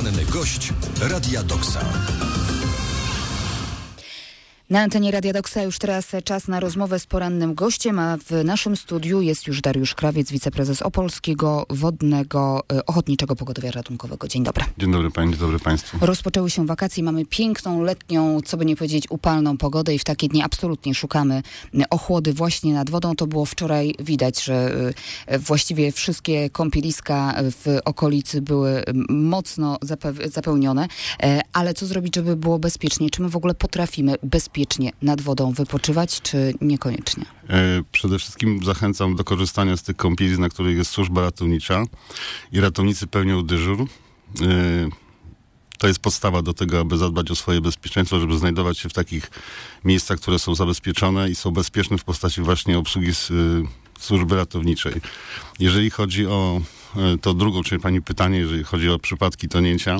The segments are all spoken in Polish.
Poranny gość Radia Doksa. Na antenie Radia Doksa już teraz czas na rozmowę z porannym gościem, a w naszym studiu jest już Dariusz Krawiec, wiceprezes Opolskiego Wodnego Ochotniczego Pogotowia Ratunkowego. Dzień dobry. Dzień dobry pani, dzień dobry państwu. Rozpoczęły się wakacje, mamy piękną, letnią, co by nie powiedzieć, upalną pogodę i w takie dni absolutnie szukamy ochłody właśnie nad wodą. To było wczoraj widać, że właściwie wszystkie kąpieliska w okolicy były mocno zapełnione. Ale co zrobić, żeby było bezpiecznie? Czy my w ogóle potrafimy bezpiecznie nad wodą wypoczywać, czy niekoniecznie? Przede wszystkim zachęcam do korzystania z tych kąpielisk, na których jest służba ratownicza i ratownicy pełnią dyżur. To jest podstawa do tego, aby zadbać o swoje bezpieczeństwo, żeby znajdować się w takich miejscach, które są zabezpieczone i są bezpieczne w postaci właśnie obsługi służby ratowniczej. Jeżeli chodzi o to drugą, czyli pani pytanie, jeżeli chodzi o przypadki tonięcia,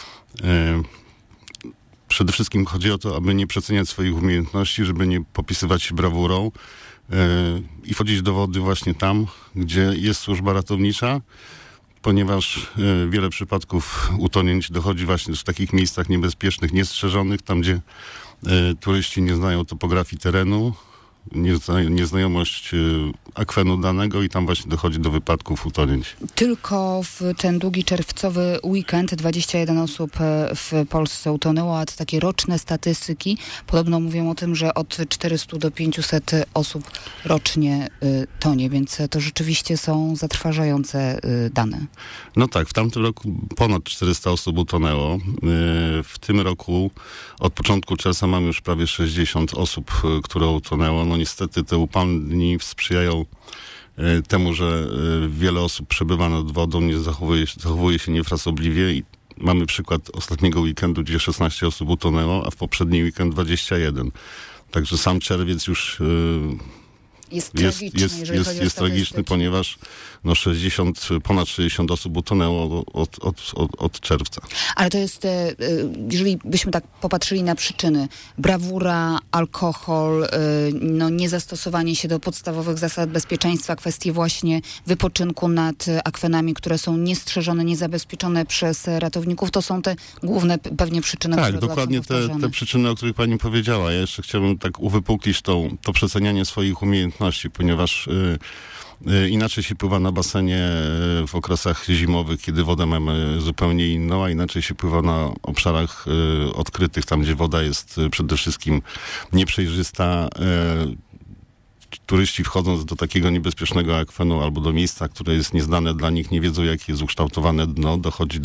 przede wszystkim chodzi o to, aby nie przeceniać swoich umiejętności, żeby nie popisywać się brawurą i wchodzić do wody właśnie tam, gdzie jest służba ratownicza, ponieważ wiele przypadków utonięć dochodzi właśnie w takich miejscach niebezpiecznych, niestrzeżonych, tam gdzie turyści nie znają topografii terenu, nieznajomość akwenu danego i tam właśnie dochodzi do wypadków, utonięć. Tylko w ten długi czerwcowy weekend 21 osób w Polsce utonęło, a te takie roczne statystyki podobno mówią o tym, że od 400 do 500 osób rocznie tonie, więc to rzeczywiście są zatrważające dane. No tak, w tamtym roku ponad 400 osób utonęło. W tym roku od początku czerwca mamy już prawie 60 osób, które utonęło. No niestety te upalne dni sprzyjają temu, że wiele osób przebywa nad wodą, nie zachowuje się niefrasobliwie i mamy przykład ostatniego weekendu, gdzie 16 osób utonęło, a w poprzedni weekend 21. Także sam czerwiec już jest tragiczny, ponieważ ponad 60 osób utonęło od czerwca. Ale to jest, jeżeli byśmy tak popatrzyli na przyczyny, brawura, alkohol, niezastosowanie się do podstawowych zasad bezpieczeństwa, kwestie właśnie wypoczynku nad akwenami, które są niestrzeżone, niezabezpieczone przez ratowników, to są te główne pewnie przyczyny, które tak, dokładnie te przyczyny, o których pani powiedziała. Ja jeszcze chciałbym tak uwypuklić to przecenianie swoich umiejętności, ponieważ inaczej się pływa na basenie w okresach zimowych, kiedy wodę mamy zupełnie inną, a inaczej się pływa na obszarach odkrytych, tam gdzie woda jest przede wszystkim nieprzejrzysta. Turyści wchodząc do takiego niebezpiecznego akwenu albo do miejsca, które jest nieznane dla nich, nie wiedzą, jakie jest ukształtowane dno, dochodzi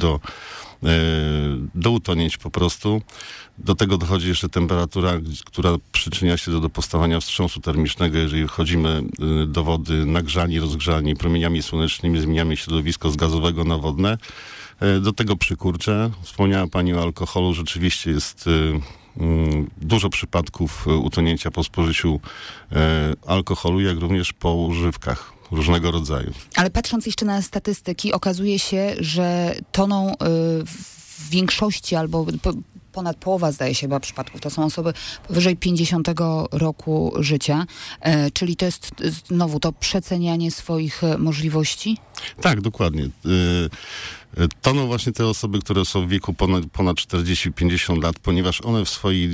do utonięć po prostu. Do tego dochodzi jeszcze temperatura, która przyczynia się do powstawania wstrząsu termicznego. Jeżeli wchodzimy do wody nagrzani, rozgrzani promieniami słonecznymi, zmieniamy środowisko z gazowego na wodne. Do tego przykurcze. Wspomniała pani o alkoholu. Rzeczywiście jest dużo przypadków utonięcia po spożyciu alkoholu, jak również po używkach różnego rodzaju. Ale patrząc jeszcze na statystyki, okazuje się, że toną w większości albo ponad połowa, zdaje się, chyba przypadków. To są osoby powyżej 50 roku życia. Czyli to jest znowu to przecenianie swoich możliwości? Tak, dokładnie. Toną właśnie te osoby, które są w wieku ponad 40-50 lat, ponieważ one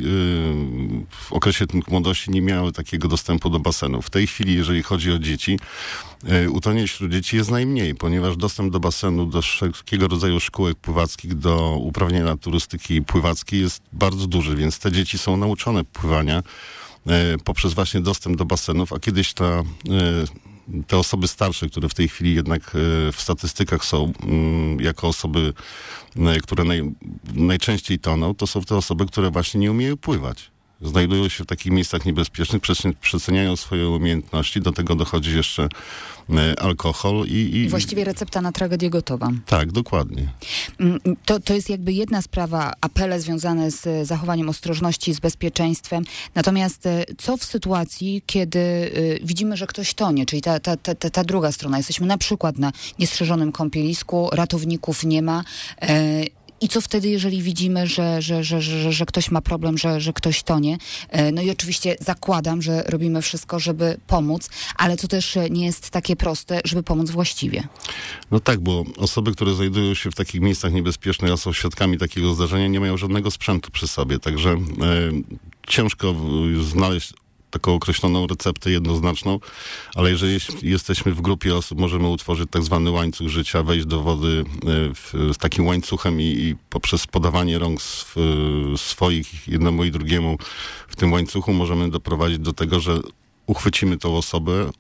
w okresie młodości nie miały takiego dostępu do basenu. W tej chwili, jeżeli chodzi o dzieci, utonięć wśród dzieci jest najmniej, ponieważ dostęp do basenu, do wszelkiego rodzaju szkółek pływackich, do uprawnienia turystyki pływackiej jest bardzo duży, więc te dzieci są nauczone pływania poprzez właśnie dostęp do basenów, a kiedyś te osoby starsze, które w tej chwili jednak w statystykach są jako osoby, które najczęściej toną, to są te osoby, które właśnie nie umieją pływać. Znajdują się w takich miejscach niebezpiecznych, przeceniają swoje umiejętności, do tego dochodzi jeszcze alkohol i właściwie recepta na tragedię gotowa. Tak, dokładnie. To jest jakby jedna sprawa, apele związane z zachowaniem ostrożności, z bezpieczeństwem. Natomiast co w sytuacji, kiedy widzimy, że ktoś tonie, czyli ta druga strona. Jesteśmy na przykład na niestrzeżonym kąpielisku, ratowników nie ma, I co wtedy, jeżeli widzimy, że ktoś ma problem, że ktoś tonie? No i oczywiście zakładam, że robimy wszystko, żeby pomóc, ale to też nie jest takie proste, żeby pomóc właściwie. No tak, bo osoby, które znajdują się w takich miejscach niebezpiecznych, a są świadkami takiego zdarzenia, nie mają żadnego sprzętu przy sobie, także ciężko znaleźć taką określoną receptę jednoznaczną, ale jeżeli jesteśmy w grupie osób, możemy utworzyć tak zwany łańcuch życia, wejść do wody z takim łańcuchem i poprzez podawanie rąk swoich jednemu i drugiemu w tym łańcuchu możemy doprowadzić do tego, że uchwycimy tą osobę,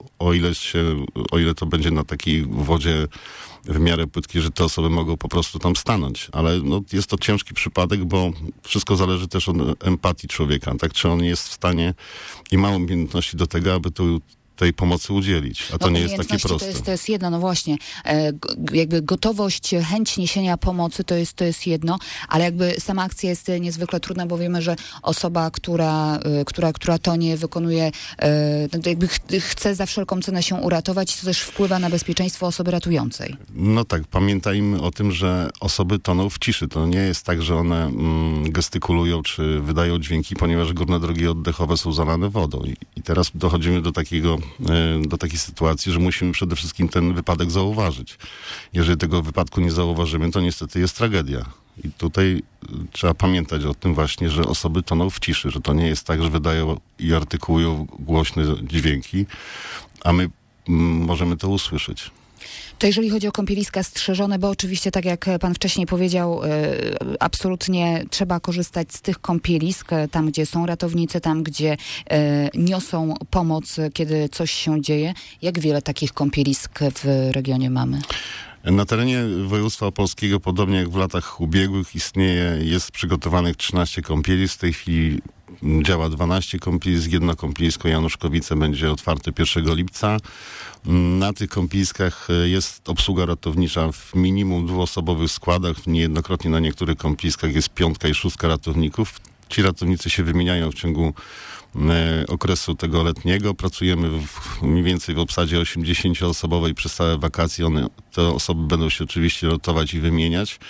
o ile to będzie na takiej wodzie w miarę płytkiej, że te osoby mogą po prostu tam stanąć. Ale no, jest to ciężki przypadek, bo wszystko zależy też od empatii człowieka, tak? Czy on jest w stanie i ma umiejętności do tego, aby tej pomocy udzielić, a to nie jest takie proste. To jest jedno, no właśnie, jakby gotowość, chęć niesienia pomocy to jest jedno, ale jakby sama akcja jest niezwykle trudna, bo wiemy, że osoba, która tonie, wykonuje, jakby chce za wszelką cenę się uratować, to też wpływa na bezpieczeństwo osoby ratującej. No tak, pamiętajmy o tym, że osoby toną w ciszy. To nie jest tak, że one gestykulują czy wydają dźwięki, ponieważ górne drogi oddechowe są zalane wodą. I teraz dochodzimy do takiej sytuacji, że musimy przede wszystkim ten wypadek zauważyć. Jeżeli tego wypadku nie zauważymy, to niestety jest tragedia. I tutaj trzeba pamiętać o tym właśnie, że osoby toną w ciszy, że to nie jest tak, że wydają i artykułują głośne dźwięki, a my możemy to usłyszeć. To jeżeli chodzi o kąpieliska strzeżone, bo oczywiście, tak jak pan wcześniej powiedział, absolutnie trzeba korzystać z tych kąpielisk, tam gdzie są ratownicy, tam gdzie niosą pomoc, kiedy coś się dzieje. Jak wiele takich kąpielisk w regionie mamy? Na terenie województwa opolskiego, podobnie jak w latach ubiegłych, jest przygotowanych 13 kąpielisk. W tej chwili działa 12 kąpielisk. Jedno kąpielisko Januszkowice będzie otwarte 1 lipca. Na tych kąpieliskach jest obsługa ratownicza w minimum 2-osobowych składach. Niejednokrotnie na niektórych kąpieliskach jest 5 i 6 ratowników. Ci ratownicy się wymieniają w ciągu okresu tego letniego. Pracujemy mniej więcej w obsadzie 80-osobowej przez całe wakacje. Te osoby będą się oczywiście rotować i wymieniać.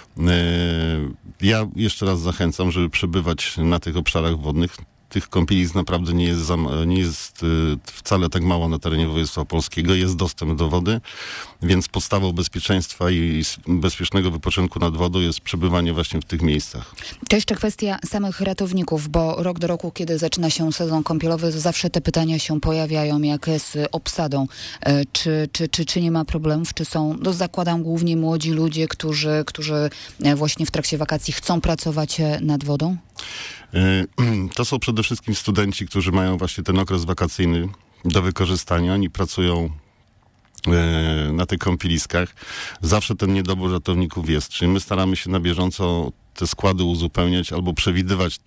Ja jeszcze raz zachęcam, żeby przebywać na tych obszarach wodnych. Tych kąpielisk naprawdę nie jest wcale tak mało na terenie województwa opolskiego. Jest dostęp do wody, więc podstawą bezpieczeństwa i bezpiecznego wypoczynku nad wodą jest przebywanie właśnie w tych miejscach. To jeszcze kwestia samych ratowników, bo rok do roku, kiedy zaczyna się sezon kąpielowy, zawsze te pytania się pojawiają, jak z obsadą. Czy nie ma problemów? Czy są, no zakładam, głównie młodzi ludzie, którzy właśnie w trakcie wakacji chcą pracować nad wodą? To są przede wszystkim studenci, którzy mają właśnie ten okres wakacyjny do wykorzystania. Oni pracują na tych kąpieliskach. Zawsze ten niedobór ratowników jest. Czyli my staramy się na bieżąco te składy uzupełniać albo przewidywać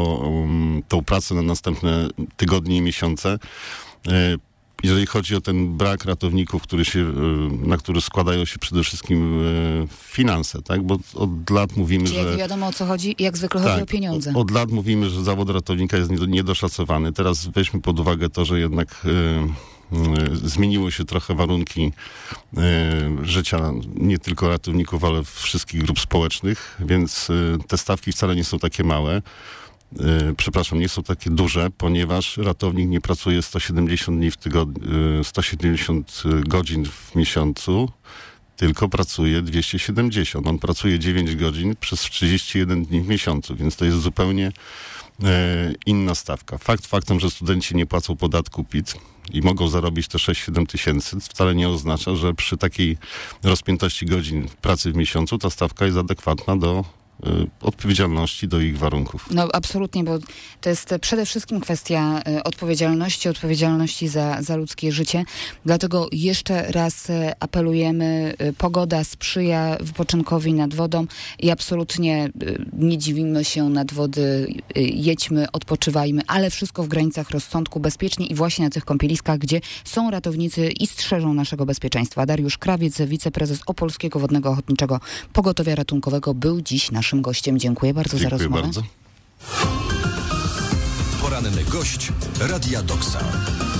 tą pracę na następne tygodnie i miesiące. Jeżeli chodzi o ten brak ratowników, na który składają się przede wszystkim finanse, tak? Bo od lat mówimy, że... Jak wiadomo, o co chodzi, jak zwykle chodzi o pieniądze. Od lat mówimy, że zawód ratownika jest niedoszacowany. Teraz weźmy pod uwagę to, że jednak zmieniły się trochę warunki życia nie tylko ratowników, ale wszystkich grup społecznych, więc te stawki wcale nie są takie małe. Nie są takie duże, ponieważ ratownik nie pracuje 170 dni w tygodniu, 170 godzin w miesiącu, tylko pracuje 270. On pracuje 9 godzin przez 31 dni w miesiącu, więc to jest zupełnie inna stawka. Faktem, że studenci nie płacą podatku PIT i mogą zarobić te 6-7 tysięcy, wcale nie oznacza, że przy takiej rozpiętości godzin pracy w miesiącu ta stawka jest adekwatna do odpowiedzialności, do ich warunków. No absolutnie, bo to jest przede wszystkim kwestia odpowiedzialności za ludzkie życie. Dlatego jeszcze raz apelujemy, pogoda sprzyja wypoczynkowi nad wodą i absolutnie nie dziwimy się nad wody, jedźmy, odpoczywajmy, ale wszystko w granicach rozsądku, bezpiecznie i właśnie na tych kąpieliskach, gdzie są ratownicy i strzeżą naszego bezpieczeństwa. Dariusz Krawiec, wiceprezes Opolskiego Wodnego Ochotniczego Pogotowia Ratunkowego, był dziś naszym gościem. Dziękuję bardzo za rozmowę. Poranny gość Radia Doksa.